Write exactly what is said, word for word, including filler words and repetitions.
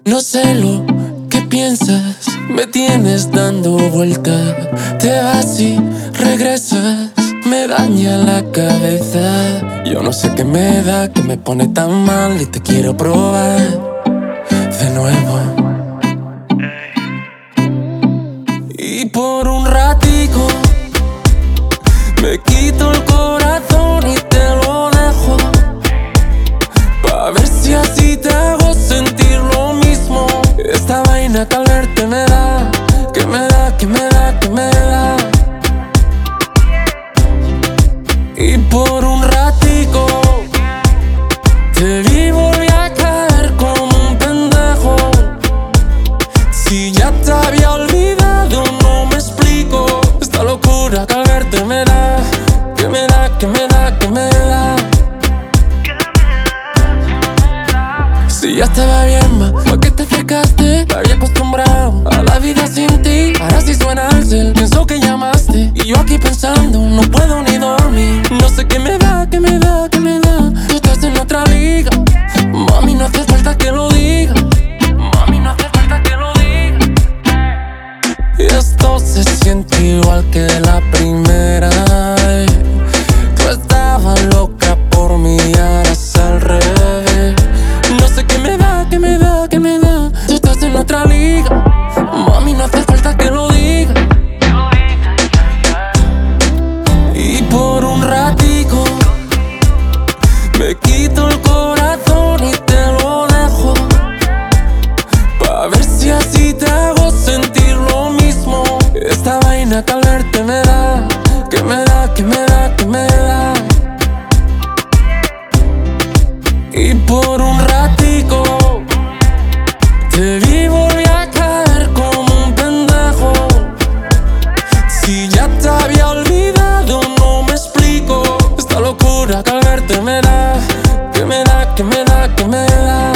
No sé lo que piensas, me tienes dando vueltas. Te vas y regresas, me daña la cabeza. Yo no sé qué me da, que me pone tan mal y te quiero probar de nuevo. Y por un ratico me quito el corazón y te lo dejo, pa' ver si así te hago sentir lo mismo. Esta vaina que al verte me da, que me da, que me da, que me da. Y por un ratico te vi, volví a caer como un pendejo. Si ya te había olvidado, no me explico esta locura que al verte me da, que me da, que me da, que me da. Si ya estaba bien, ma, ¿por qué te acercaste? Me había acostumbrado a la vida sin ti. Ahora sí suena el cel, pienso que llamaste y yo aquí pensando, no puedo ni dormir. No sé qué me da, qué me da, qué me da. Tú estás en otra liga, mami, no hace falta que lo diga. Mami, no hace falta que lo diga. Y esto se siente igual que la primera. Tú estabas loca por mí, ahora es al revés. No sé qué me da, qué me da, qué me da. Tú estás en otra liga, mami, no hace falta que lo diga. Y por un ratico me quito el corazón y te lo dejo, pa' ver si así te hago sentir lo mismo. Esta vaina que al verte me da, que me da, que me da, que me da. Y por un ratico te vi, volví a caer como un pendejo. Si ya te había olvidado, no me explico esta locura que al verte me da, que me da, que me da, que me da.